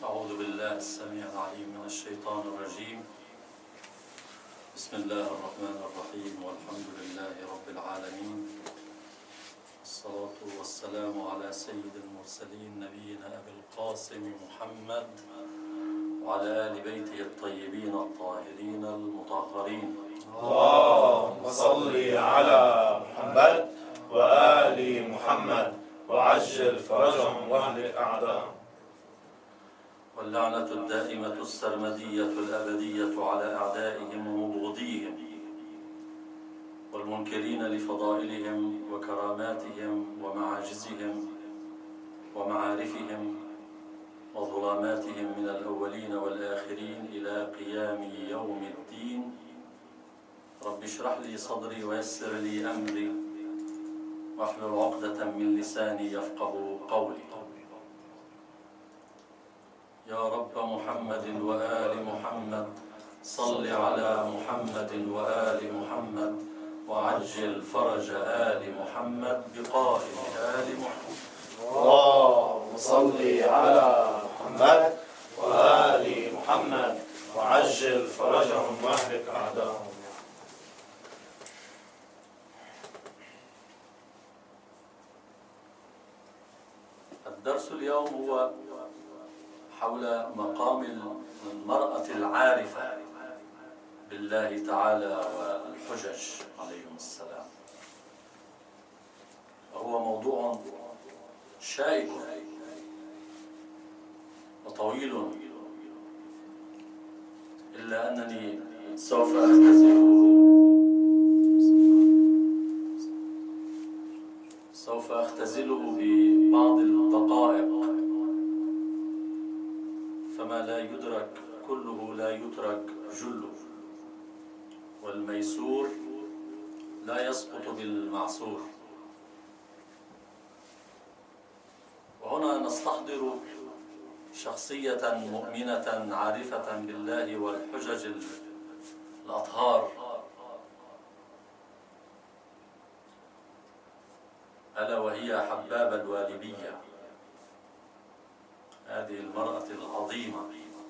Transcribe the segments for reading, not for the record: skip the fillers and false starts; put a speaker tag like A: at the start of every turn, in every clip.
A: أعوذ بالله السميع العليم من الشيطان الرجيم. بسم الله الرحمن الرحيم، والحمد لله رب العالمين، الصلاة والسلام على سيد المرسلين نبينا أبي القاسم محمد وعلى آل بيته الطيبين الطاهرين المطهرين.
B: اللهم صل على محمد وآل محمد وعجل فرجهم واهلك أعداءهم.
A: واللعنة الدائمة السرمدية الأبدية على أعدائهم ومبغضيهم والمنكرين لفضائلهم وكراماتهم ومعاجزهم ومعارفهم وظلاماتهم من الأولين والآخرين إلى قيام يوم الدين. رب اشرح لي صدري ويسر لي أمري واحلل عقدة من لساني يفقه قولي. يا رب محمد وآل محمد صل على محمد وآل محمد وعجل فرج آل محمد بقائم آل محمد.
B: اللهم صل على محمد وآل محمد وعجل فرجهم واهلك أعداءهم.
A: الدرس اليوم هو حول مقام المرأة العارفة بالله تعالى والحجج عليهم السلام، وهو موضوع شائك وطويل، إلا أنني سوف أختزله ببعض الدقائق، فما لا يدرك كله لا يترك جله، والميسور لا يسقط بالمعسور. وهنا نستحضر شخصية مؤمنة عارفة بالله والحجج الأطهار، ألا وهي حبابة الوالبية، هذه المرأة العظيمة.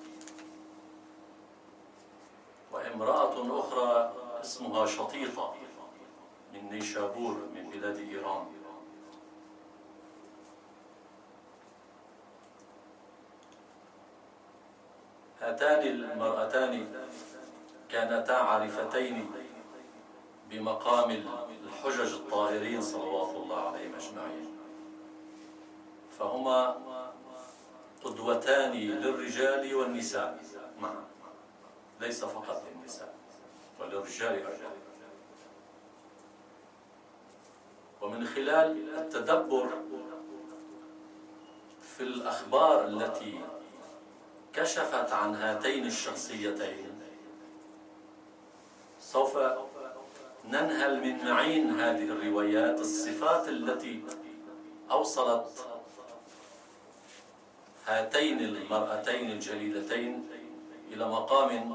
A: وامرأة أخرى اسمها شطيطة من نيشابور من بلاد إيران. هاتان المرأتان كانتا عارفتين بمقام الحجج الطاهرين صلوات الله عليهم أجمعين، فهما قدوتان للرجال والنساء معا، ليس فقط للنساء وللرجال أيضا. ومن خلال التدبر في الأخبار التي كشفت عن هاتين الشخصيتين سوف ننهل من معين هذه الروايات الصفات التي أوصلت هاتين المرأتين الجليلتين إلى مقام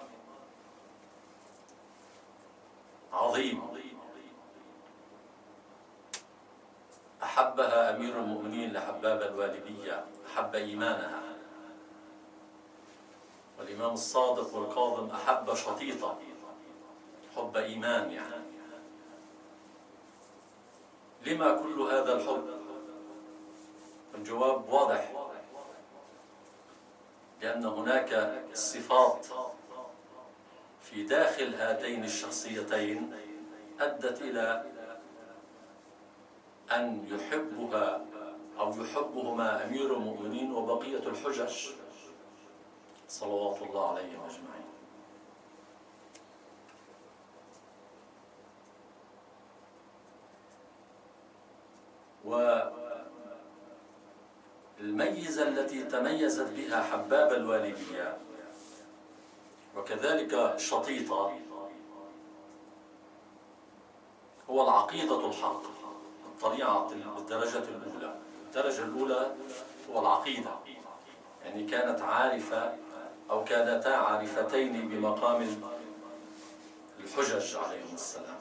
A: عظيم أحبها أمير المؤمنين لحبابة الوالبية، أحب إيمانها. والإمام الصادق والكاظم أحب شطيطة حب إيمان. يعني لما كل هذا الحب؟ الجواب واضح، لأن هناك صفات في داخل هاتين الشخصيتين أدت إلى أن يحبها أو يحبهما أمير المؤمنين وبقية الحجج صلوات الله عليهم أجمعين. والميزة التي تميزت بها حبابة الوالبية وكذلك شطيطة هو العقيدة الحق، الطليعة بالدرجة الأولى. الدرجة الأولى هو العقيدة، يعني كانت عارفة أو كانتا عارفتين بمقام الحجج عليهم السلام.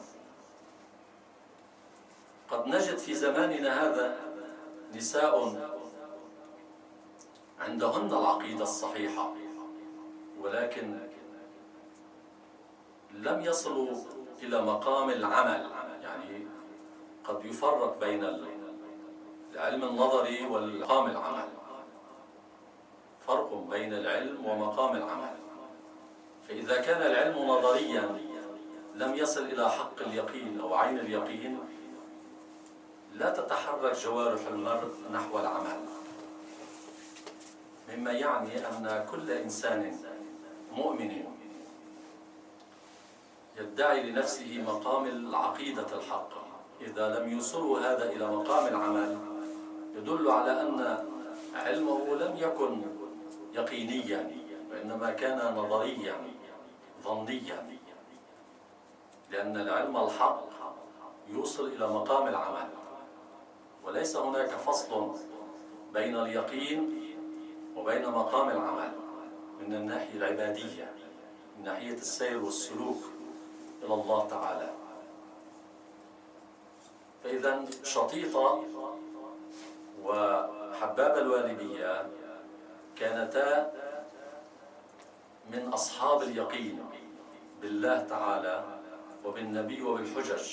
A: قد نجد في زماننا هذا نساء عندهن العقيدة الصحيحة، ولكن لم يصلوا إلى مقام العمل. يعني قد يفرق بين العلم النظري ومقام العمل، فرق بين العلم ومقام العمل. فإذا كان العلم نظريا لم يصل إلى حق اليقين أو عين اليقين، لا تتحرك جوارح المرء نحو العمل، مما يعني أن كل إنسان مؤمن يدعي لنفسه مقام العقيدة الحق، إذا لم يوصلوا هذا إلى مقام العمل يدل على أن علمه لم يكن يقينيا، وإنما كان نظريا ظنيا، لأن العلم الحق يوصل إلى مقام العمل، وليس هناك فصل بين اليقين وبين مقام العمل من الناحية العبادية، من ناحية السير والسلوك إلى الله تعالى. فإذا شطيطة وحباب الوالبية كانتا من أصحاب اليقين بالله تعالى وبالنبي وبالحجج،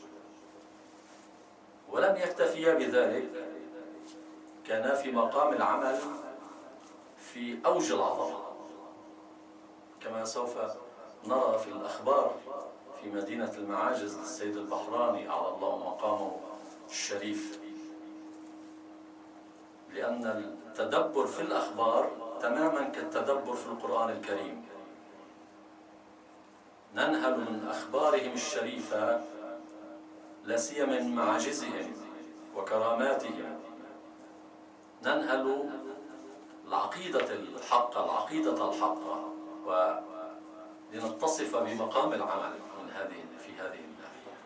A: ولم يكتفيا بذلك، كانا في مقام العمل في أوج العظمة، كما سوف نرى في الأخبار في مدينة المعاجز للسيد البحراني أعلى الله مقامه الشريف. لأن التدبر في الأخبار تماما كالتدبر في القرآن الكريم، ننهل من أخبارهم الشريفة، لا سيما من معاجزهم وكراماتهم، ننهل العقيدة الحقة ولنتصف بمقام العمل في هذه الناحية.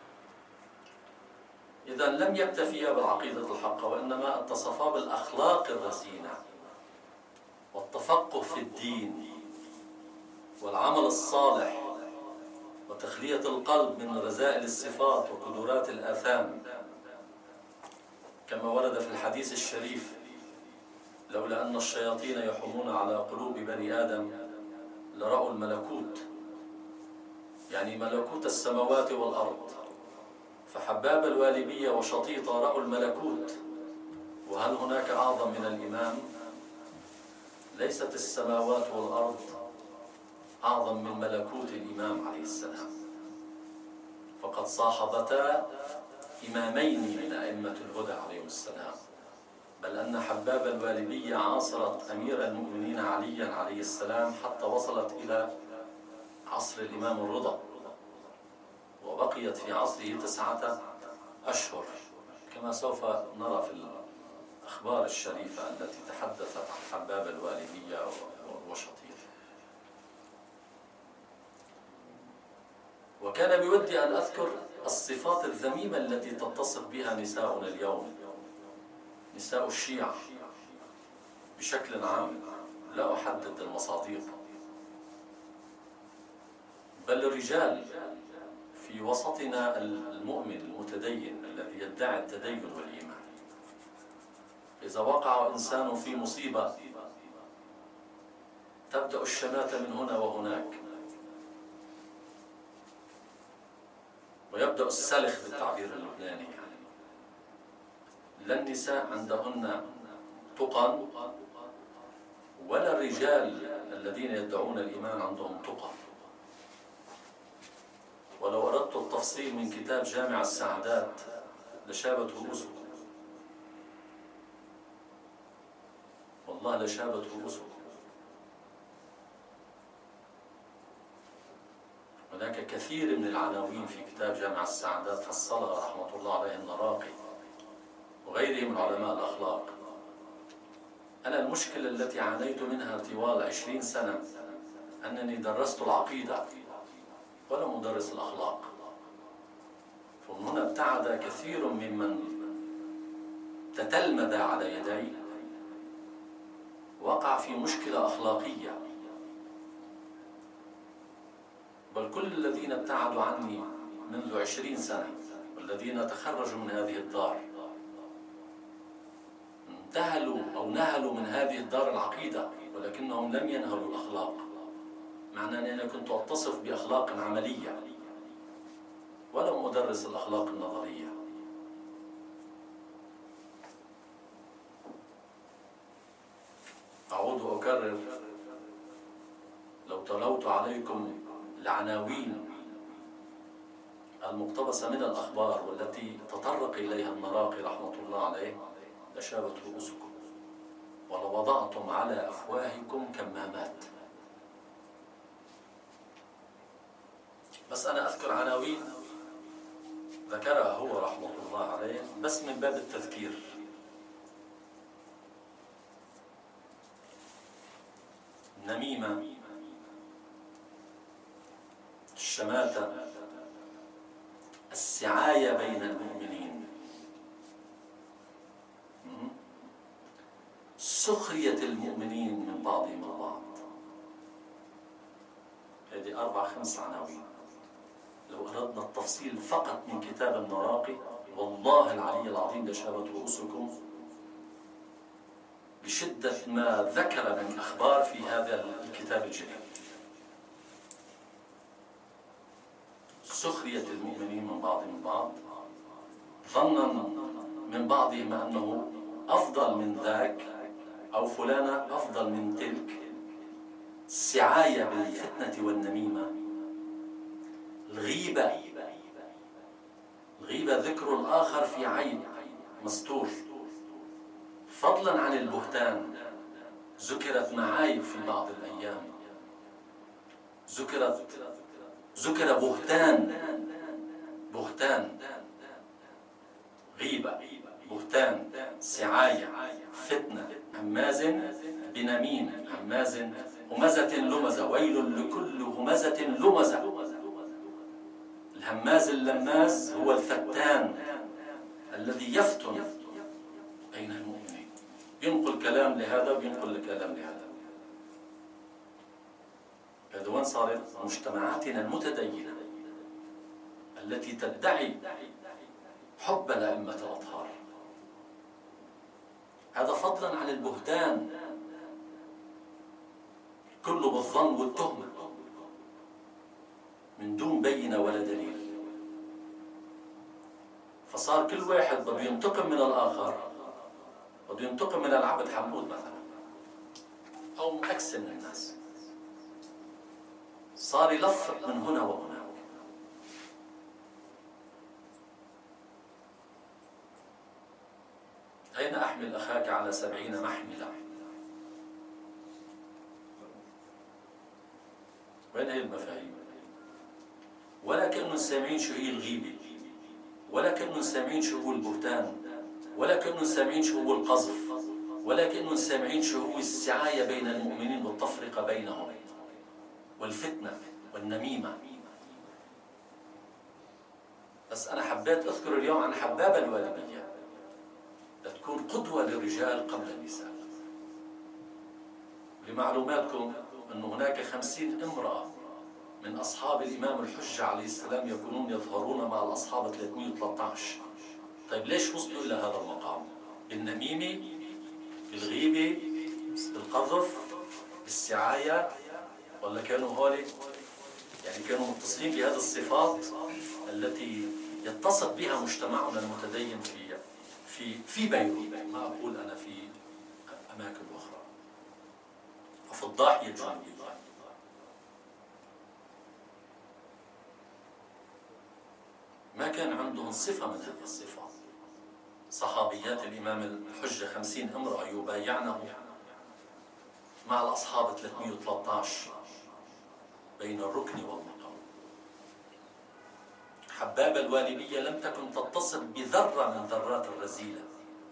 A: إذا لم يكتفيا بالعقيدة الحقة، وإنما اتصفا بالأخلاق الرزينة والتفقه في الدين والعمل الصالح وتخلية القلب من رذائل الصفات وقدرات الآثام، كما ورد في الحديث الشريف: لولا أن الشياطين يحومون على قلوب بني آدم لرأوا الملكوت، يعني ملكوت السماوات والأرض. فحباب الوالبية وشطيطة رأوا الملكوت، وهل هناك أعظم من الإمام؟ ليست السماوات والأرض أعظم من ملكوت الإمام عليه السلام، فقد صاحبتا إمامين من أئمة الهدى عليهم السلام، بل أن حباب الوالبية عاصرت أمير المؤمنين عليا عليه السلام حتى وصلت إلى عصر الإمام الرضا، وبقيت في عصره 9 أشهر، كما سوف نرى في الأخبار الشريفة التي تحدثت عن حباب الوالبية وشطيطة. وكان بودي أن أذكر الصفات الذميمة التي تتصف بها نساؤنا اليوم، نساء الشيعة بشكل عام، لا أحدد المصادر، بل الرجال في وسطنا المؤمن المتدين الذي يدعي التدين والإيمان، إذا وقع إنسان في مصيبة تبدأ الشماتة من هنا وهناك، ويبدأ السلخ بالتعبير اللبناني. لا النساء عندهن تقى ولا الرجال الذين يدعون الإيمان عندهم تقى. ولو أردت التفصيل من كتاب جامع السعادات لشابت رؤوسكم، والله لشابت رؤوسكم. هناك كثير من العناوين في كتاب جامع السعادات فصلها رحمة الله عليه النراقي وغيره من علماء الأخلاق. أنا المشكلة التي عانيت منها طوال 20 سنة أنني درست العقيدة ولم أدرس الأخلاق، فمن هنا ابتعد كثير ممن تتلمذ على يدي، وقع في مشكلة أخلاقية. بل كل الذين ابتعدوا عني منذ 20 سنة والذين تخرجوا من هذه الدار انتهلوا أو نهلوا من هذه الدار العقيدة، ولكنهم لم ينهلوا الأخلاق. معنى أني أنا كنت أتصف بأخلاق عملية ولم أدرس الأخلاق النظرية. أعود وأكرر، لو تلوت عليكم العناوين المقتبسة من الأخبار والتي تطرق إليها المراقي رحمة الله عليه لشابت رؤوسكم ولوضعتم على أفواهكم كمامات. بس أنا أذكر عناوين ذكرها هو رحمة الله عليه بس من باب التذكير. النميمة، الشماتة، السعاية بين المؤمنين، سخرية المؤمنين من بعضهم البعض. هذه 4-5 عناوين. لو أردنا التفصيل فقط من كتاب المراقي والله العلي العظيم لشابت رؤوسكم بشدة ما ذكر من أخبار في هذا الكتاب الجليل. سخرية المؤمنين من بعضهم البعض، ظنا من بعضهم أنه أفضل من ذاك أو فلانة أفضل من تلك، السعاية بالفتنة والنميمة، الغيبة ذكر الآخر في عيب مستور، فضلا عن البهتان. ذكرت معايب في بعض الأيام، ذكر بهتان، غيبة، بهتان، سعاية، فتنة، هماز بنميم، همزة لمزة، ويل لكل همزة لمزة. الهماز اللماز هو الفتان الذي يفتن بين المؤمنين، ينقل كلام لهذا وينقل كلام لهذا. هذا وين صارت مجتمعاتنا المتدينة التي تدعي حب الأئمة الأطهار؟ هذا فضلا عن البهتان كله بالظن والتهمة من دون بينة ولا دليل. فصار كل واحد بده ينتقم من الآخر، بده ينتقم من العبد حمود مثلا أو أكثر من الناس، صار يلفق من هنا وهنا. أين أحمل أخاك على 70 محملة؟ وين هي المفاهيم؟ ولا كأنه سامعين شو هي الغيبة، ولا كأنه سامعين شو هو البهتان، ولا كأنه سامعين شو هو القذف، ولا كأنه سامعين شو هو السعاية بين المؤمنين والتفرقة بينهم والفتنة والنميمة. بس أنا حبيت أذكر اليوم عن حبابة الوالدية لتكون قدوة للرجال قبل النساء. لمعلوماتكم أن هناك 50 امرأة من أصحاب الإمام الحجة عليه السلام يكونون يظهرون مع الأصحاب 313. طيب ليش وصلوا إلى هذا المقام؟ بالنميمة، بالغيبة، بالقذف، بالسعاية، ولا كانوا هولي يعني كانوا متصلين بهذه الصفات التي يتصف بها مجتمعنا المتدين في بيروت، ما أقول أنا في أماكن أخرى وفي الضاحية الجنوبية. ما كان عندهم صفة من هذه الصفات. صحابيات الإمام الحجة 50 امرأة يبايعنه مع الأصحاب 313 بين الركن والمقام. حبابة الوالبية لم تكن تتصل بذرة من ذرات الرذيلة،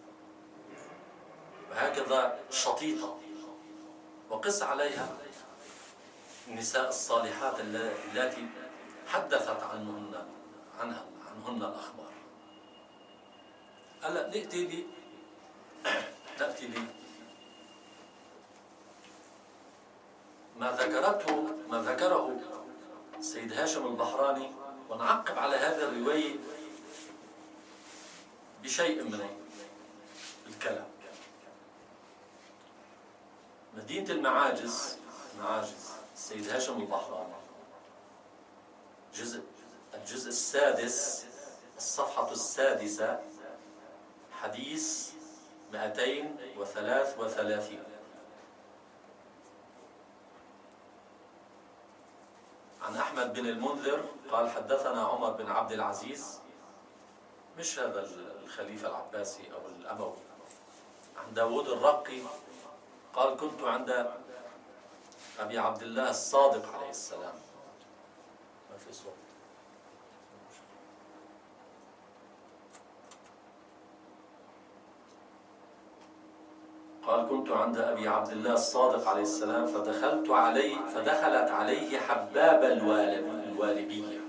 A: وهكذا شطيطة. وقس عليها النساء الصالحات التي حدثت عنهن الأخبار. هلا نأتي لي ما ذكره سيد هاشم البحراني، ونعقب على هذه الرواية بشيء من الكلام. مدينة المعاجز، السيد هاشم البحراني، الجزء السادس، الصفحة السادسة، حديث 233. عن أحمد بن المنذر قال حدثنا عمر بن عبد العزيز، مش هذا الخليفة العباسي أو الأموي، عن داود الرقي قال كنت عند أبي عبد الله الصادق عليه السلام. ما في صوت. قال كنت عند أبي عبد الله الصادق عليه السلام فدخلت عليه حباب الوالبية،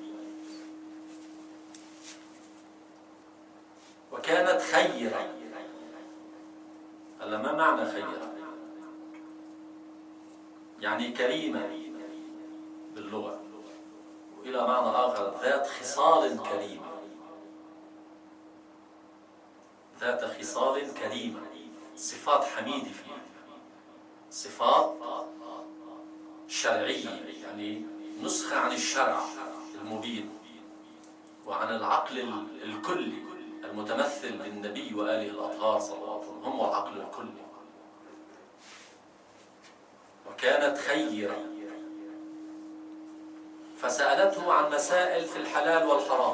A: وكانت خيرة. هلا ما معنى خيرة؟ يعني كريمة باللغة، وإلى معنى آخر ذات خصال كريمة، ذات خصال كريمة، صفات حميدة فيه، صفات شرعية، يعني نسخة عن الشرع المبين وعن العقل الكلي المتمثل بالنبي وآله الأطهار صلى الله عليه وسلم، هم العقل الكلي. وكانت خيرة، فسألته عن مسائل في الحلال والحرام.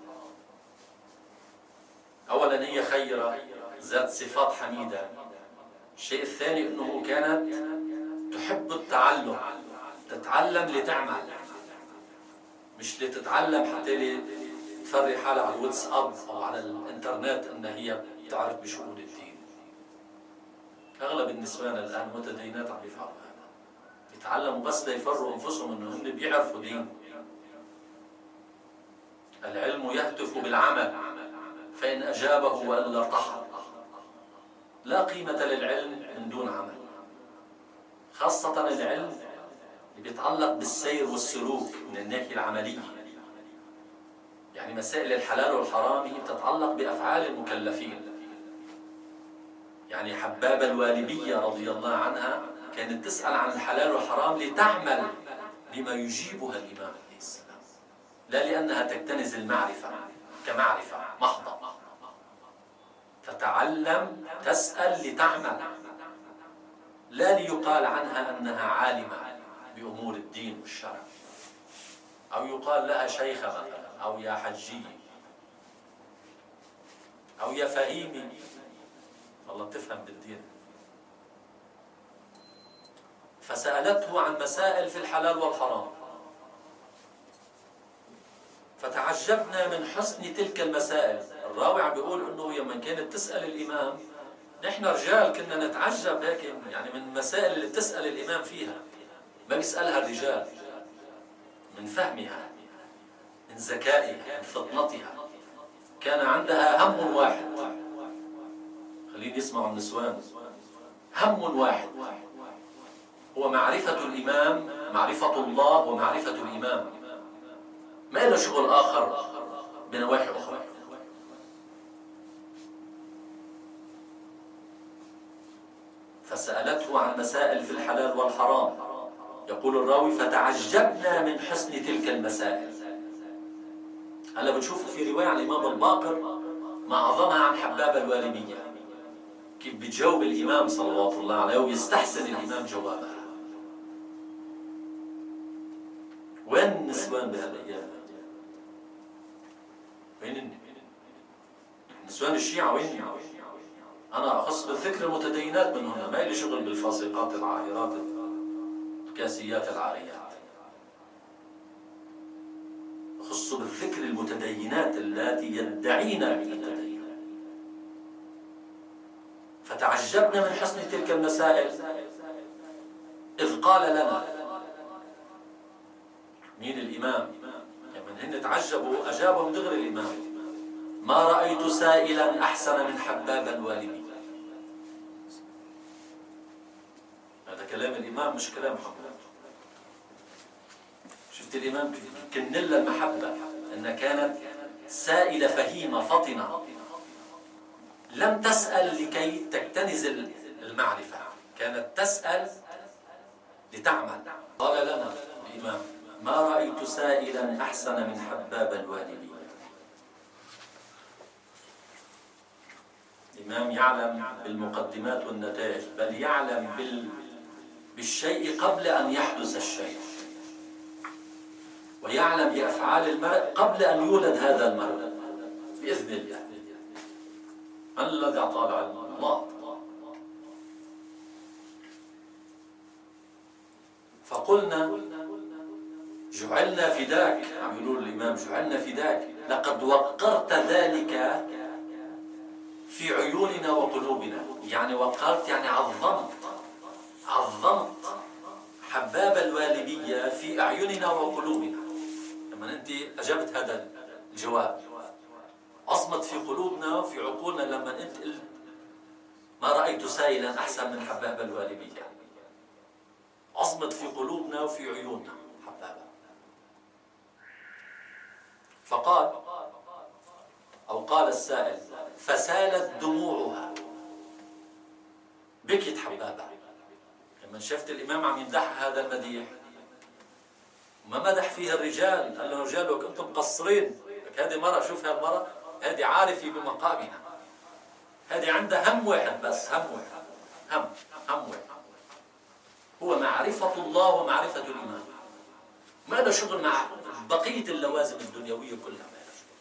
A: أولا هي خيرة، ذات صفات حميدة. الشيء الثاني أنه كانت تحب التعلم، تتعلم لتعمل، مش لتتعلم حتى تفري حالها على الواتساب أو على الإنترنت أن هي تعرف بشؤون الدين. أغلب النسوان الآن متدينات عم يفعلوا هذا، يتعلموا بس ليفروا أنفسهم أنه هم بيعرفوا دين. العلم يهتف بالعمل، فإن أجابه وإلا ارتحل. لا قيمة للعلم من دون عمل، خاصة العلم اللي بيتعلق بالسير والسلوك من الناحية العملية. يعني مسائل الحلال والحرام هي بتتعلق بأفعال المكلفين. يعني حبابة الوالبية رضي الله عنها كانت تسأل عن الحلال والحرام لتعمل بما يجيبها الإمام عليه السلام، لا لأنها تكتنز المعرفة كمعرفة محضة. تتعلم، تسأل لتعمل، لا ليقال عنها أنها عالمة بأمور الدين والشرع، أو يقال لها شيخة مثلا، أو يا حجية، أو يا فهيمي، والله بتفهم بالدين. فسألته عن مسائل في الحلال والحرام، فتعجبنا من حسن تلك المسائل. الراوي عم بيقول انه لما كانت تسأل الامام، نحن رجال كنا نتعجب هيك يعني من المسائل اللي بتسأل الامام فيها، ما بيسألها الرجال، من فهمها، من ذكائها، من فطنتها. كان عندها هم واحد، خليني يسمعوا النسوان، هم واحد هو معرفة الإمام، معرفة الله ومعرفة الإمام، ما له شغل آخر بنواحي أخرى. فسألته عن مسائل في الحلال والحرام. يقول الراوي فتعجبنا من حسن تلك المسائل. هلا بنشوف في رواية عن الإمام الباقر معظمها عن حبابة الوالبية، كيف بتجاوب الإمام صلوات الله عليه ويستحسن الإمام جوابها. وين النسوان بهالأيام؟ وين نسوان الشيعة؟ وين؟ أنا أخص بالذكر المتدينات منهن، ما لي شغل بالفاسقات العاهرات الكاسيات العاريات. أخص بالذكر المتدينات اللاتي يدعين التدين. فتعجبنا من حسن تلك المسائل إذ قال لنا، مين الإمام؟ يعني هن تعجبوا، أجابهم دغري الإمام: ما رأيت سائلا أحسن من حباب الوالبي. هذا كلام الإمام مش كلام محمد. شفت الإمام كن لها المحبة، أنها كانت سائلة فهيمة فطنة، لم تسأل لكي تكتنز المعرفة، كانت تسأل لتعمل. قال لنا الإمام: ما رأيت سائلا أحسن من حباب الوالدين. الإمام يعلم بالمقدمات والنتائج، بل يعلم بالشيء قبل أن يحدث الشيء، ويعلم بأفعال المرء قبل أن يولد هذا المرء بإذن الله. من الذي أعطى العلم؟ الله. فقلنا: جعلنا فداك، عم يقولوا الإمام: جعلنا فداك، لقد وقرت ذلك في عيوننا وقلوبنا. يعني وقرت يعني عظمت حباب الوالدية في أعيننا وقلوبنا. لما أنت أجبت هذا الجواب، عظمت في قلوبنا وفي عقولنا لما أنت قلت: ما رأيت سائلا أحسن من حباب الوالدية. عظمت في قلوبنا وفي عيوننا حبابا. فقال، أو قال السائل: فسالت دموعها. بكت حبابة لما شفت الإمام عم يمدح هذا المديح. ما مدح فيها الرجال، قال له: رجالك أنتم مقصرين. هذه مرة، شوف هالمرة، هذه عارفة بمقامها، هذه عندها هم واحد بس، هم واحد، هم واحد، هو معرفة الله ومعرفة الإمام. ما له شغل مع بقية اللوازم الدنيوية كلها، ما له شغل.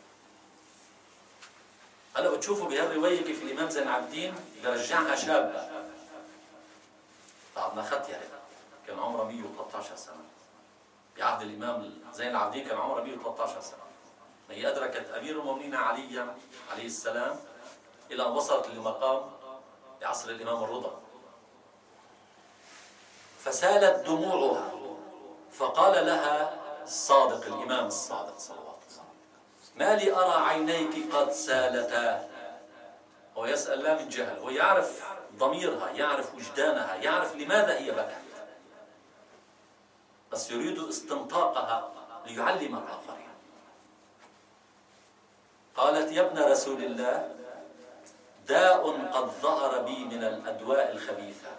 A: هلا بتشوفوا بهالرواية كيف الإمام زين العابدين برجعها شابة. طبعا أخذت يعني كان عمره 113 سنة. بعهد الإمام زين العابدين كان عمره 113 سنة. هي أدركت أمير المؤمنين علي عليه السلام إلى أن وصلت لمقام بعصر الإمام الرضا. فسالت دموعها، فقال لها الصادق الإمام الصادق صلوات الله: ما لي أرى عينيك قد سالتا. هو يسأل لا من جهل، هو يعرف ضميرها، يعرف وجدانها، يعرف لماذا هي بكت، بس يريد استنطاقها ليعلم الآخرين. قالت: يا ابن رسول الله، داء قد ظهر بي من الأدواء الخبيثة،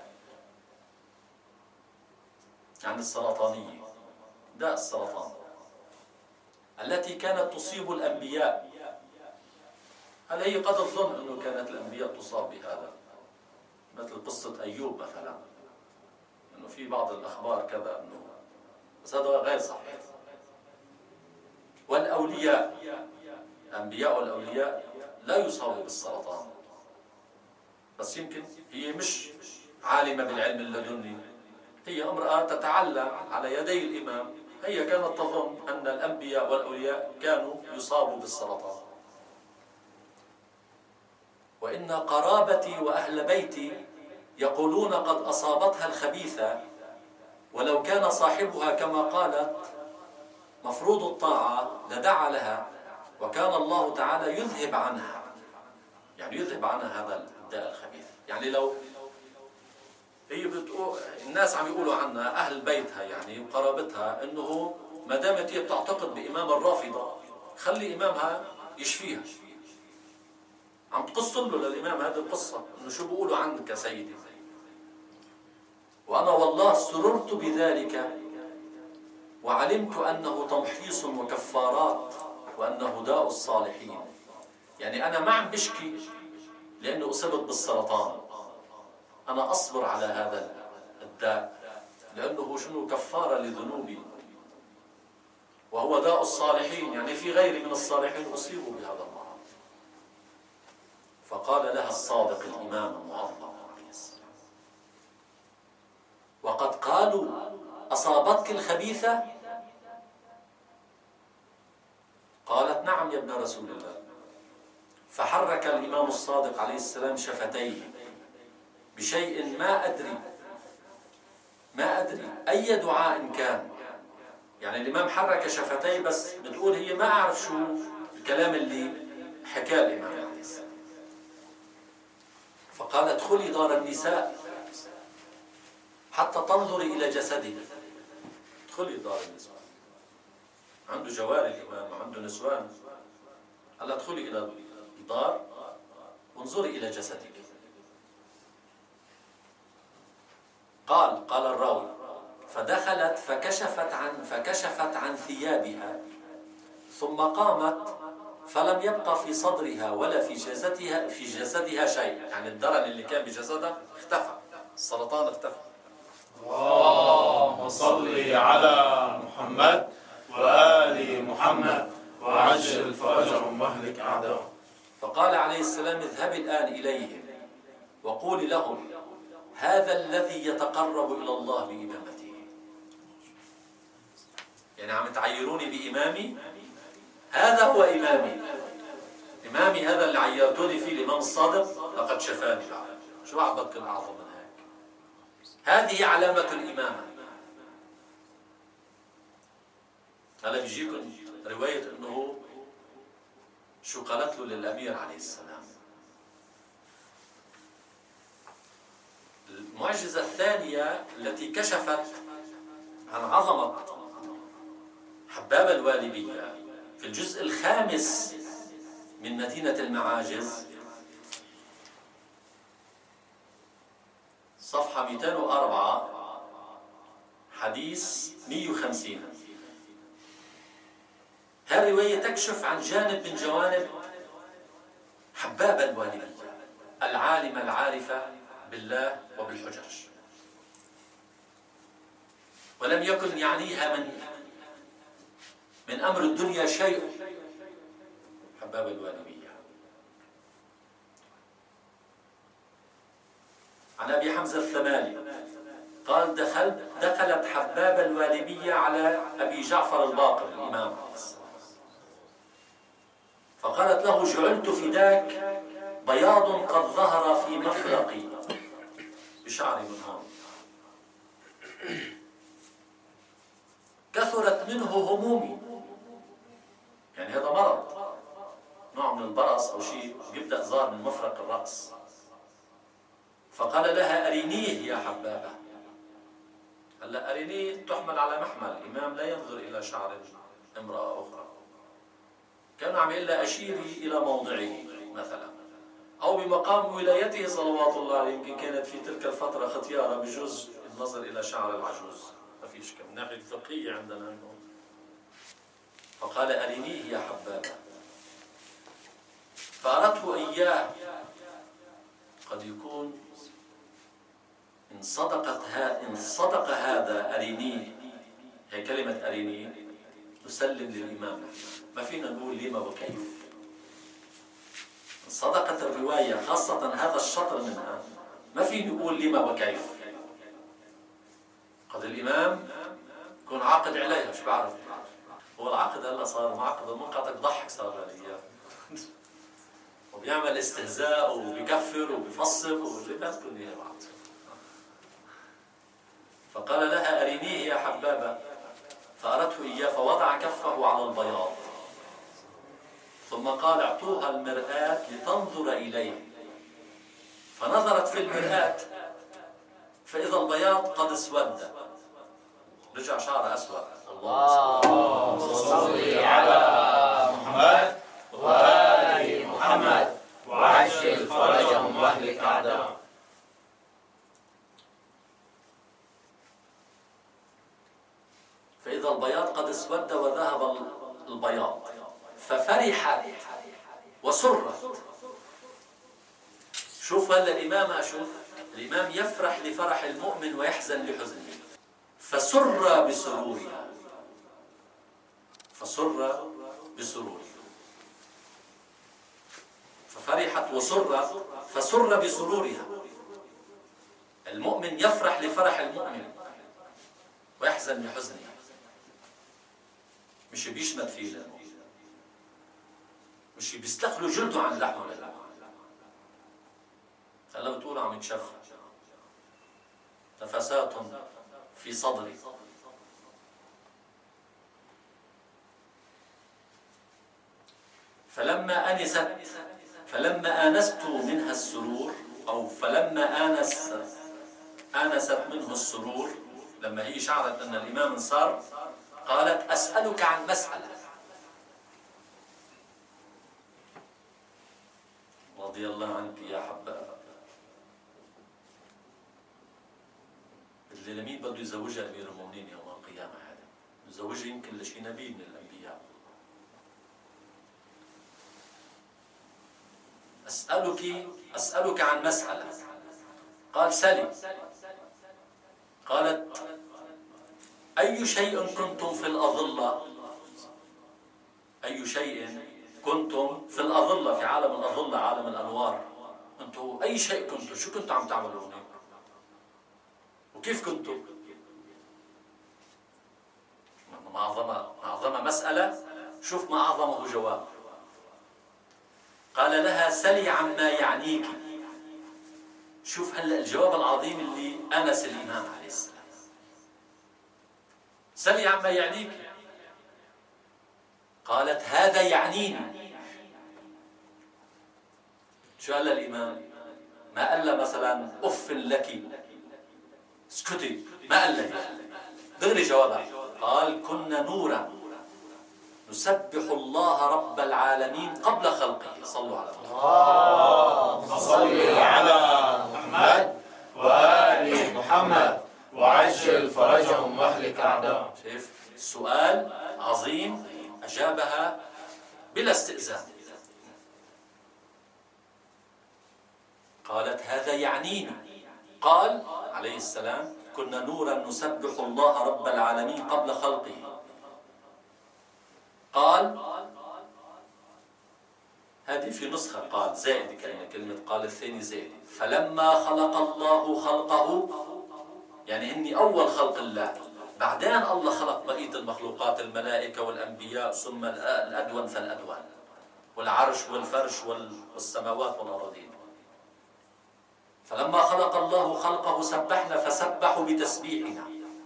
A: يعني السرطانية، داء السرطان التي كانت تصيب الأنبياء. هل هي قد تظن أنه كانت الأنبياء تصاب بهذا؟ مثل قصة أيوب مثلا، أنه في بعض الأخبار كذا، أنه بس هذا غير صحيح. والأولياء، الأنبياء والأولياء لا يصابوا بالسرطان، بس يمكن هي مش عالمة بالعلم اللدني، هي امرأة تتعلم على يدي الإمام، هي كانت تظن أن الأنبياء والأولياء كانوا يصابوا بالسرطان. وإن قرابتي وأهل بيتي يقولون قد أصابتها الخبيثة، ولو كان صاحبها كما قالت مفروض الطاعة لدعا لها، وكان الله تعالى يذهب عنها، يعني يذهب عنها هذا الداء الخبيث. يعني لو هي بتقول، الناس عم يقولوا عنها أهل بيتها يعني وقرابتها، إنه ما دامت هي بتعتقد بإمام الرافضة خلي إمامها يشفيها. عم تقص له للإمام هذه القصة، إنه شو بيقولوا عنك يا سيدي. وأنا والله سررت بذلك، وعلمت أنه تمحيص وكفارات، وأنه داء الصالحين. يعني أنا ما عم بشكي لأنه أصبت بالسرطان، أنا أصبر على هذا الداء لأنه شنو؟ كفارة لذنوبي، وهو داء الصالحين، يعني في غيري من الصالحين أصيبوا بهذا المرض. فقال لها الصادق الإمام المعظم عليه السلام: وقد قالوا أصابتك الخبيثة؟ قالت: نعم يا ابن رسول الله. فحرك الإمام الصادق عليه السلام شفتيه بشيء ما أدري أي دعاء كان. يعني الإمام حرك شفتيه، بس بتقول هي ما أعرف شو الكلام اللي حكاه الإمام عليه السلام. فقال: ادخلي دار النساء حتى تنظري إلى جسده. ادخلي دار النساء، عنده جواري الإمام، عنده نسوان، قال: ادخلي إلى الدار وانظري إلى جسدك. قال الراوي: فدخلت فكشفت عن ثيابها، ثم قامت فلم يبقى في صدرها ولا في جسدها شيء. يعني الدرن اللي كان بجسدها اختفى، السرطان اختفى.
B: اللهم صل على محمد وآل محمد وعجل فرجهم واهلك أعداءهم.
A: فقال عليه السلام: اذهبي الآن إليهم وقولي لهم: هذا الذي يتقرب إلى الله بإمامته. يعني عم تعيروني بإمامي، هذا هو إمامي. إمامي هذا اللي عيرتوني فيه، الإمام الصادق، لقد شفاني بعد. شو أعبدك الأعظم من هيك؟ هذه علامة الإمامة. هلا بيجيكم رواية أنه شو قالت له للأمير عليه السلام. المعجزة الثانية التي كشفت عن عظمة حباب الوالبية في الجزء الخامس من مدينة المعاجز، صفحة 204 حديث 150. هذه الرواية تكشف عن جانب من جوانب حباب الوالبية، العالمة العارفة بالله وبالحجج، ولم يكن يعنيها من أمر الدنيا شيء. حباب الوالبية. عن أبي حمزة الثمالي قال: دخلت حباب الوالبية على أبي جعفر الباقر الإمام، فقالت له: جعلت فداك بياض قد ظهر في مفرقي، بشعري من هون، كثرت منه همومي. يعني هذا مرض، نوع من البرص أو شيء بيبدأ ظهر من مفرق الرأس. فقال لها: أرينيه يا حبابة. هلا أرينيه تحمل على محمل، الإمام لا ينظر إلى شعر امرأة أخرى. كان عم يقول لها: أشيري إلى موضعه مثلا، أو بمقام ولايته صلوات الله عليه. يمكن كانت في تلك الفترة ختيارة، بجوز النظر إلى شعر العجوز، ما فيش من ناحية الفقهية عندنا إنه. فقال: أرنيه يا حبابة. فأردته إياه. قد يكون إن صدق هذا أرنيه، هي كلمة أرنيه نسلم للإمام، ما فينا نقول لما وكيف. إن صدقت الرواية خاصة هذا الشطر منها، ما فينا نقول لما وكيف. قد الإمام يكون عاقد عليها، شو بعرف. هو العقد هلا صار معقد، المنقطع ضحك صار عليه وبيعمل استهزاء وبيكفر وبيفصل وما تكون هي بعض. فقال لها: أرنيه يا حبابة. فأردته إياه، فوضع كفه على البياض، ثم قال: اعطوها المرآة لتنظر إليه. فنظرت في المرآة فإذا البياض قد اسود، رجع شعر أسود.
B: اللهم صل على محمد وآل محمد وعجل فرجهم واهلك أعداءهم.
A: فإذا البياض قد اسود وذهب البياض، ففرحت وسرت. شوف هلا الإمام، الإمام يفرح لفرح المؤمن ويحزن لحزنه. فسر بسرورها، ففرحت وسرت، فسر بسرورها. المؤمن يفرح لفرح المؤمن ويحزن لحزنه، مش بيشمت فيه لأنه مش بيستخلوا جلده عن لحمه لله. هلا بتقول عم يتشفى، نفسات في صدري. فلما آنست منها السرور، أو فلما آنست منه السرور، لما هي شعرت أن الإمام انصار، قالت: أسألك عن مسألة. رضي الله عنك يا حباب. اللي لمين بده يزوجها أمير المؤمنين يوم القيامة؟ هذا يزوجها يمكن لشي نبي من الأنبياء. أسألك عن مسألة. قال سلي. قالت أي شيء كنتم في الأظلة؟ أي شيء كنتم في الأظلة، في عالم الأظلة، عالم الأنوار، أنتم أي شيء كنتم، شو كنتم عم تعملوا هناك؟ وكيف كنتم؟ معظم مسألة، شوف ما أعظمه جواب. قال لها سلي عما يعنيك. شوف هلأ الجواب العظيم اللي أنس الإمام عليه السلام. سلي عما يعنيك. قالت هذا يعنيني. شو قال الإمام؟ ما قال لها مثلا أف لك اسكتي، ما قال لها دغري جوابها. قال كنا نورا نسبح الله رب العالمين قبل خلقه. صلوا على محمد.
B: اللهم صل على محمد وآل محمد وعجل فرجهم واهلك أعداءهم.
A: شايف السؤال عظيم أجابها بلا استئذان. قالت هذا يعنيني. قال عليه السلام كنا نورا نسبح الله رب العالمين قبل خلقه. قال هذه في نسخة قال زائد، كلمة قال الثاني زائد. فلما خلق الله خلقه، يعني إني أول خلق الله، بعدين الله خلق بقية المخلوقات، الملائكة والأنبياء، ثم الأدون فالأدون، والعرش والفرش والسماوات والأراضين. فلما خلق الله خلقه سبحنا فسبحوا بتسبيحنا.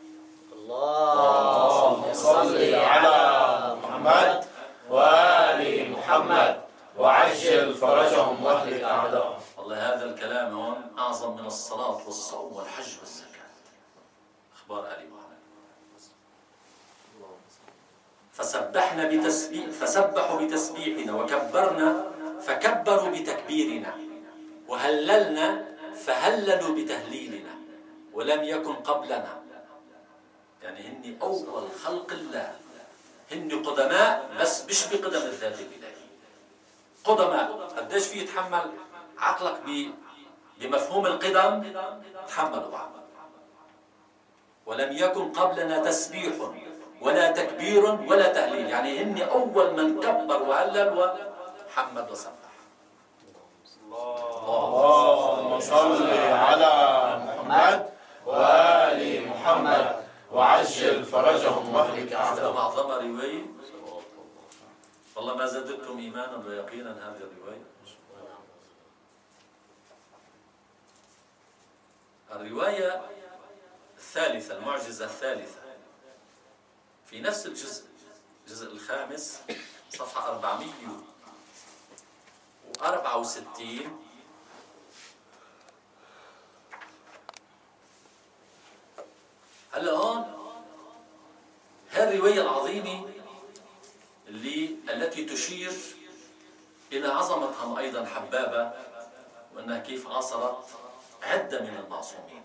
B: اللهم صل على محمد وآل محمد وعجل فرجهم واهلك أعداءهم.
A: والله هذا الكلام هون أعظم من الصلاة والصوم والحج والزكاة. أخبار آل محمد. فسبحوا بتسبيحنا، وكبرنا فكبروا بتكبيرنا، وهللنا فهللوا بتهليلنا، ولم يكن قبلنا. يعني هن أول خلق الله، هن قدماء، بس مش بقدم الذات الإلهي. قدماء قديش فيه يتحمل عقلك بمفهوم القدم؟ تحملوا بعض. ولم يكن قبلنا تسبيح ولا تكبير ولا تهليل، يعني هن أول من كبر وهلل وحمد وسبح.
B: اللهم صل على محمد وآل محمد وعجل فرجهم واهلك أعداءهم.
A: أعظم رواية والله ما زادتكم إيمانا ويقينا هذه الرواية. الرواية الثالثة، المعجزة الثالثة، في نفس الجزء، الجزء الخامس، صفحة 464. هلا هون هالرواية العظيمة التي تشير إلى عظمتهم أيضا حبابة، وأنها كيف عاصرت عدة من المعصومين.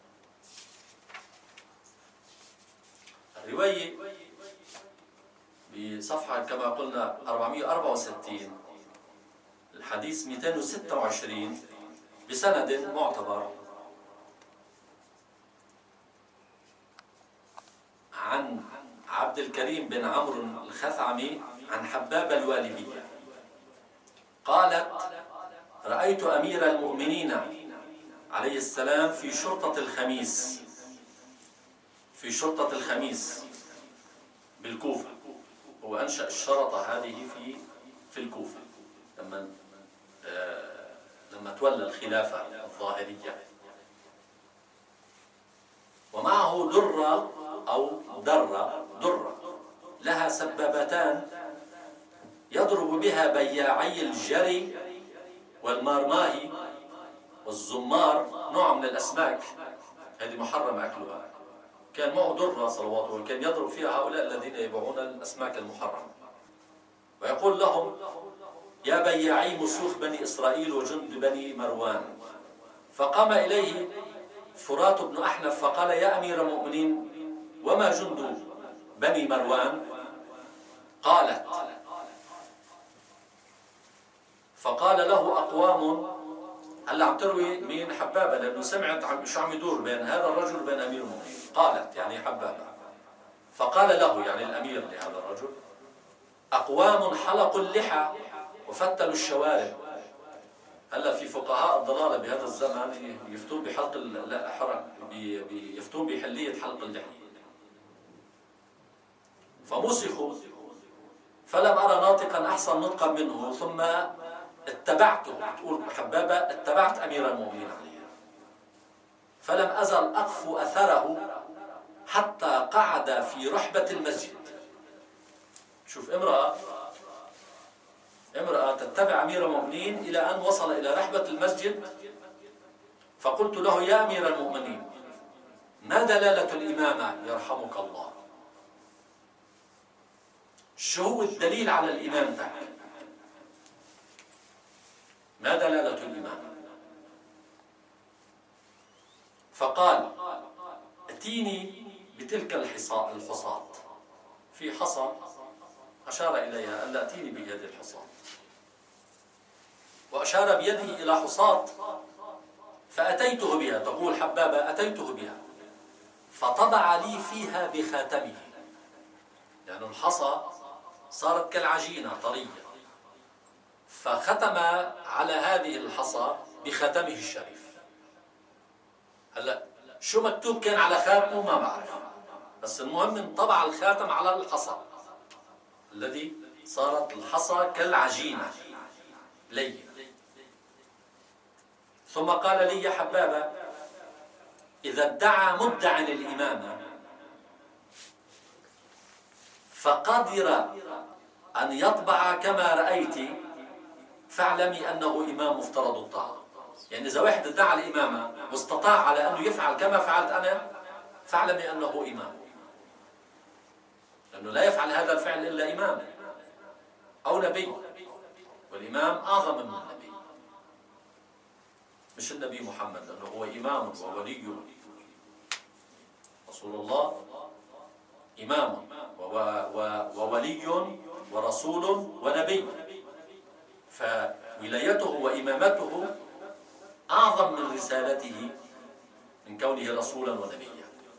A: الرواية بصفحة كما قلنا 464، الحديث 226 بسند معتبر عن عبد الكريم بن عمرو الخثعمي عن حبابة الوالبية قالت رأيت أمير المؤمنين عليه السلام في شرطة الخميس بالكوفة. هو أنشأ الشرطة هذه في الكوفة لما تولى الخلافة الظاهرية. ومعه درة أو درة لها سبابتان يضرب بها بياعي الجري والمارماهي والزمار، نوع من الأسماك هذه محرم أكلها. كان معه درة صلواته وكان يضرب فيها هؤلاء الذين يبيعون الأسماك المحرمة، ويقول لهم يا بياعي مسوخ بني إسرائيل وجند بني مروان. فقام إليه فرات بن أحنف فقال يا أمير المؤمنين وما جند بني مروان؟ قالت فقال له أقوام. هلا عم تروي مين؟ حبابة، لأنه سمعت شو عم يدور بين هذا الرجل وبين أمير المؤمنين. قالت يعني حبابة. فقال له يعني الأمير لهذا الرجل أقوام حلقوا اللحى وفتلوا الشوارب. هلا في فقهاء الضلالة بهذا الزمن يفتون بحلق يفتون بحلية حلق اللحية، فمسخوا فلم أرى ناطقا أحسن نطقا منه، ثم اتبعته. تقول حبابة اتبعت أمير المؤمنين عليها، فلم أزل أقف أثره حتى قعد في رحبة المسجد. شوف امرأة تتبع أمير المؤمنين إلى أن وصل إلى رحبة المسجد. فقلت له يا أمير المؤمنين ما دلالة الإمامة يرحمك الله؟ شو هو الدليل على الإمامة؟ ما دلالة الإمامة؟ فقال ائتيني بتلك الحصاة. في حصى أشار إليها ألا ائتيني بهذه الحصاة، وأشار بيده إلى حصاة فأتيته بها. تقول حبابة أتيته بها فطبع لي فيها بخاتمه، لأن الحصى صارت كالعجينة طرية، فختم على هذه الحصى بخاتمه الشريف. هلا شو مكتوب كان على خاتمه ما بعرف، بس المهم انطبع الخاتم على الحصى الذي صارت الحصى كالعجينة لين. ثم قال لي يا حبابة إذا ادعى مدع الإمامة فقدر أن يطبع كما رأيت فاعلمي أنه إمام مفترض الطاعة. يعني إذا واحد ادعى الإمامة واستطاع على أنه يفعل كما فعلت أنا فاعلمي أنه إمام، لأنه لا يفعل هذا الفعل إلا إمام أو نبي، والإمام أعظم من النبي، مش النبي محمد، لأنه هو إمام وولي. رسول الله إمام وولي ورسول ونبي، فولايته وإمامته أعظم من رسالته من كونه رسولا ونبيا.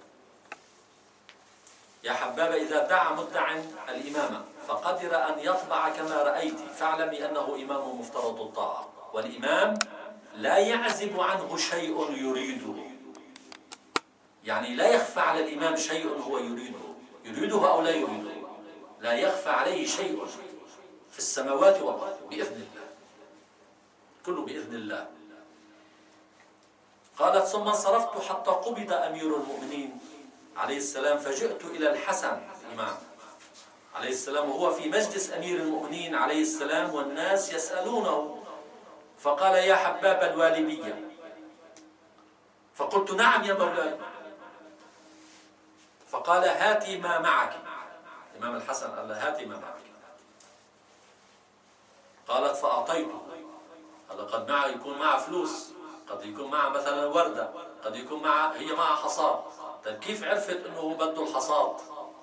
A: يا حبابة إذا ادعى مدع الإمامة فقدر أن يطبع كما رأيت فاعلمي أنه إمام مفترض الطاعة، والإمام لا يعزب عنه شيء يريده، يعني لا يخفى على الإمام شيء هو يريده أو لا يريده، لا يخفى عليه شيء في السماوات والأرض بإذن الله، كله بإذن الله. قالت ثم انصرفت حتى قبض أمير المؤمنين عليه السلام فجئت إلى الحسن الإمام عليه السلام وهو في مجلس أمير المؤمنين عليه السلام والناس يسألونه، فقال يا حباب الوالبية. فقلت نعم يا مولاي. فقال هاتي ما معك. الإمام الحسن قال له هاتي ما معك. قالت فأعطيته. هذا قد معه يكون معه فلوس، قد يكون معه مثلا وردة، قد يكون معه هي معها حصاد. طيب كيف عرفت انه هو بده الحصاد؟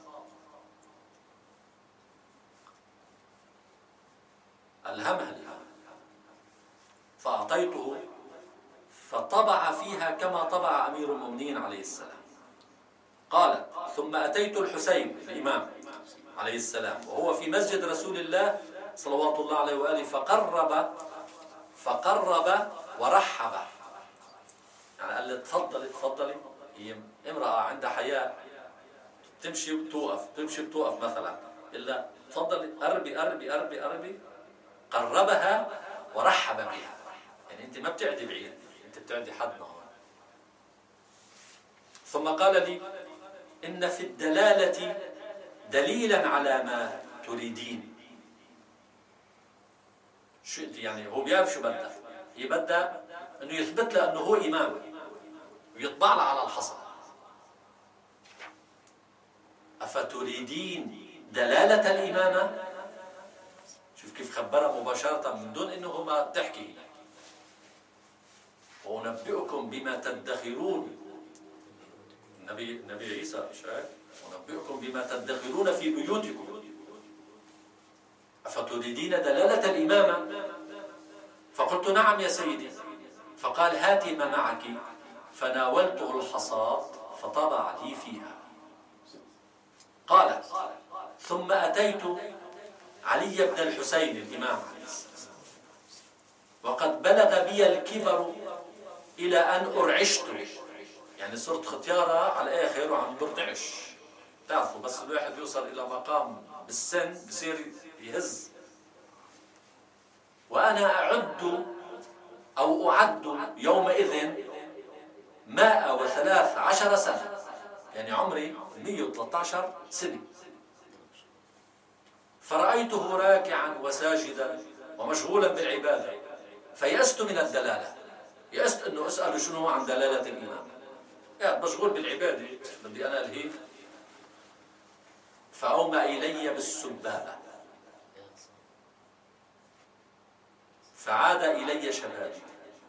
A: ألهمها الإمام. فأعطيته فطبع فيها كما طبع أمير المؤمنين عليه السلام. قال ثم أتيت الحسين الإمام عليه السلام وهو في مسجد رسول الله صلوات الله عليه وآله فقرب ورحب، يعني قال لي تفضلي تفضلي. هي امرأة عندها حياء، تمشي بتوقف تمشي بتوقف مثلا، إلا تفضلي قربي قربي قربي قربي. قربها ورحب بها، يعني أنت ما بتعدي بعيد، أنت بتعدي حد هون. ثم قال لي إن في الدلالة دليلا على ما تريدين. شو أنت يعني؟ هو بيعرف شو بدها، هي بدها إنه يثبت لها إنه هو إمام ويطبع لها على الحصى. أفتريدين دلالة الإمامة؟ شوف كيف خبرها مباشرة من دون إنه ما تحكي. وأنبئكم بما تدخرون النبي عيسى مش هيك؟ ونبئكم بما تدخرون في بيوتكم أفتريدين دلالة الإمامة؟ فقلت نعم يا سيدي. فقال هاتي ما معك، فناولته الحصاة فطبع لي فيها. قال ثم أتيت علي بن الحسين الإمام عليه السلام وقد بلغ بي الكبر إلى أن أرعشت، يعني صرت ختيارة على الآخر وعم برتعش. تعرفوا بس الواحد يوصل إلى مقام بالسن بصير يهز. وأنا أعد يومئذ 113 سنة، يعني عمري 113 سنة. فرأيته راكعا وساجدا ومشغولا بالعبادة، فيأست من الدلالة، يأست أنه أسأله شنو عن دلالة الإمام، يعني مشغول بالعبادة بدي أنا ألهيه. فأومأ إلي بالسبابة فعاد إلي شبابي.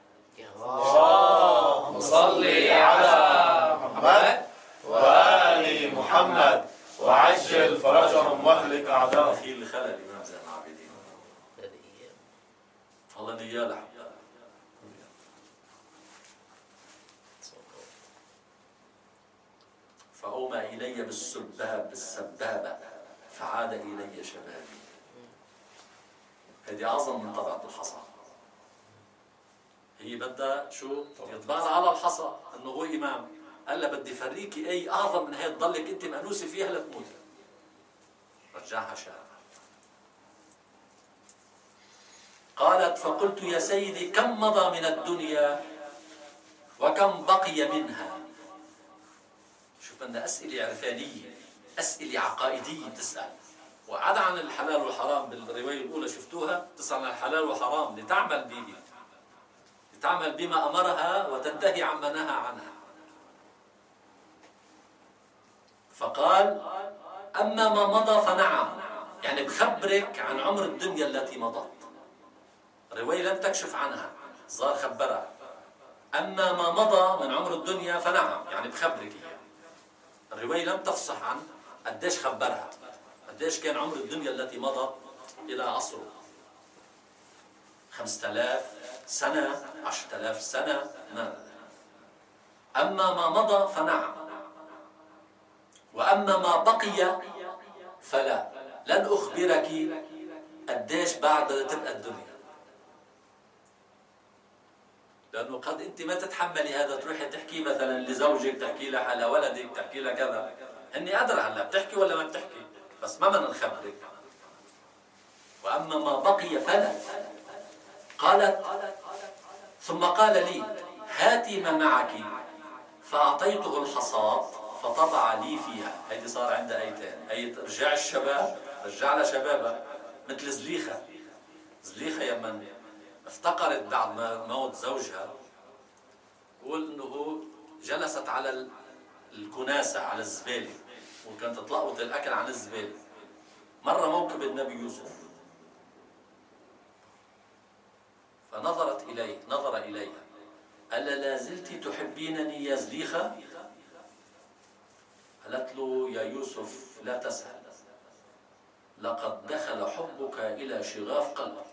B: اللهم صل على محمد وآل محمد وعجل فرجهم واهلك أعداءهم.
A: أخي اللي خلى الإمام زين العابدين الله نياه لحظة. فأومى إلي بالسبابة فعاد إلي شبابي. هذه أعظم من طبعة الحصى. هي بدها شو؟ يطبعنا على الحصى إنه هو إمام. قال لها بدي فريكي أي أعظم من هي تضلك أنت مأنوسة فيها لتموتي. رجعها شاب. قالت فقلت يا سيدي كم مضى من الدنيا وكم بقي منها؟ شوف بدنا أسئلة عرفانية، أسئلة عقائدية تسأل. وعدا عن الحلال والحرام بالرواية الأولى شفتوها، تسأل عن الحلال والحرام لتعمل به، لتعمل بما أمرها وتنتهي عما نهى عنها. فقال أما ما مضى فنعم، يعني بخبرك عن عمر الدنيا التي مضت. الرواية لم تكشف عنها، الظاهر خبرها. أما ما مضى من عمر الدنيا فنعم، يعني بخبرك. الرواية لم تفصح عن قديش خبرها، قديش كان عمر الدنيا التي مضت إلى عصره. 5000 سنة، 10000 سنة، ما. أما ما مضى فنعم، وأما ما بقي فلا، لن أخبرك قديش بعد تبقى الدنيا. لأنه قد أنت ما تتحملي هذا، تروحي تحكي مثلا لزوجك، تحكي لها لولدك، تحكي لها كذا. إني أدرى هلا بتحكي ولا ما بتحكي، بس ما بدنا نخبرك. وأما ما بقي فلا. قالت ثم قال لي هاتي ما معك، فأعطيته الحصاة فطبع لي فيها. هيدي صار عندها آيتين، آية رجع الشباب، رجع لها شبابها، مثل زليخة. زليخة يمن افتقرت بعد موت زوجها، يقول انه جلست على الكناسة، على الزبالة، وكانت تلقط الأكل عن الزبالة. مرة موكب النبي يوسف فنظرت إليه، نظر إليها، ألا لا زلت تحبينني يا زليخة؟ قالت له يا يوسف لا تسأل، لقد دخل حبك إلى شغاف قلبك.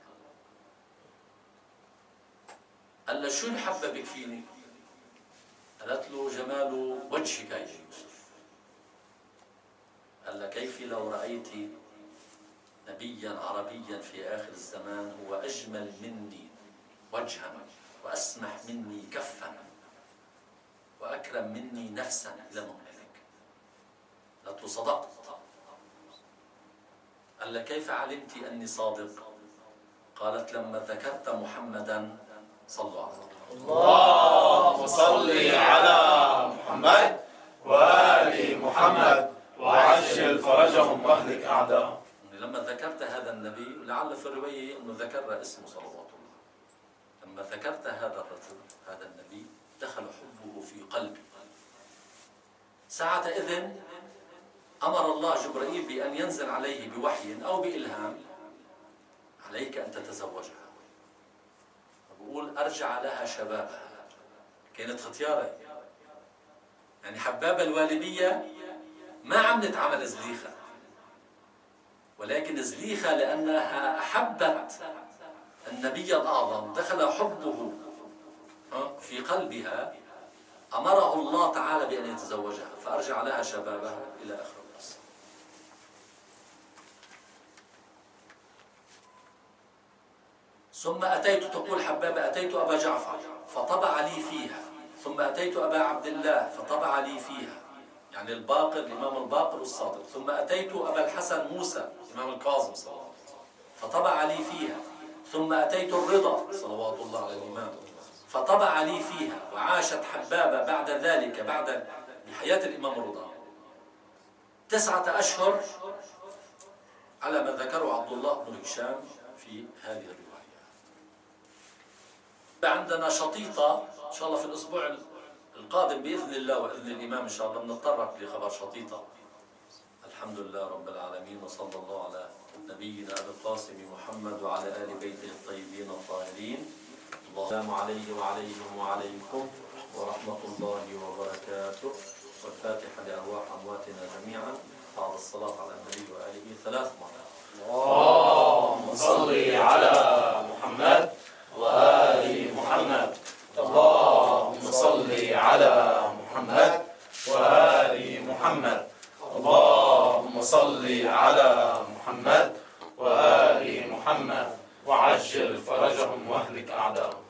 A: قال له شو اللي حببك فيني؟ قالت له جمال وجهك يا يوسف. قال له كيف لو رأيت نبيا عربيا في آخر الزمان هو أجمل مني وجها وأسمح مني كفا وأكرم مني نفسا إلى مهلك. قالت له صدقت. قال له كيف علمت أني صادق؟ قالت لما ذكرت محمدا صلوا على
B: اللهم صل على محمد وآل محمد وعجل فرجهم واهلك أعداءهم.
A: لما ذكرت هذا النبي، لعل في الرواية أنه ذكر اسمه صلوات الله، لما ذكرت هذا الرجل هذا النبي دخل حبه في قلبي. ساعة إذن أمر الله جبرائيل بأن ينزل عليه بوحي أو بإلهام عليك أن تتزوجها. بقول أرجع لها شبابها، كانت ختيارة، يعني حبابة الوالبية ما عملت عمل زليخة، ولكن زليخة لأنها أحبت النبي الأعظم، دخل حبه في قلبها، أمره الله تعالى بأن يتزوجها فأرجع لها شبابها إلى آخر القصة. ثم أتيت، تقول حبابة، أتيت أبا جعفر فطبع لي فيها، ثم أتيت أبا عبد الله فطبع لي فيها، يعني الباقر، الإمام الباقر الصادق. ثم أتيت أبا الحسن موسى الإمام الكاظم صلى الله عليه وسلم فطبع لي فيها. ثم أتيت الرضا صلوات الله على الإمام فطبع لي فيها. وعاشت حبابة بعد ذلك، بعد حياة الإمام الرضا 9 أشهر على ما ذكره عبد الله بن هشام في هذه الرواية. عندنا شطيطة إن شاء الله في الأسبوع القادم بإذن الله وإذن الإمام إن شاء الله بنتطرق لخبر شطيطة. الحمد لله رب العالمين، وصلى الله على نبينا أبي القاسم محمد وعلى آل بيته الطيبين الطاهرين. السلام عليه وعليهم وعليكم ورحمة الله وبركاته. والفاتحة لأرواح أمواتنا جميعا بعد الصلاة على النبي وآله 3 مرات.
B: اللهم صل على محمد وآل محمد. اللهم صل على محمد وآل محمد. اللهم صل على محمد وآل محمد وعجل فرجهم واهلك أعداءهم.